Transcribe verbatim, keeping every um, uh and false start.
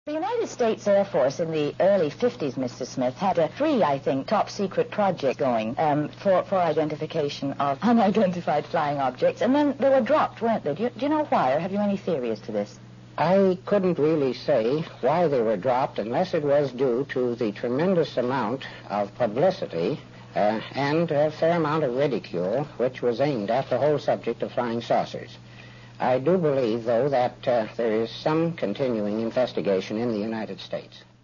The United States Air Force in the early fifties, Mister Smith, had a free, I think, top-secret project going um, for, for identification of unidentified flying objects, and then they were dropped, weren't they? Do you, do you know why, or have you any theory as to this? I couldn't really say why they were dropped unless it was due to the tremendous amount of publicity uh, and a fair amount of ridicule which was aimed at the whole subject of flying saucers. I do believe, though, that uh, there is some continuing investigation in the United States.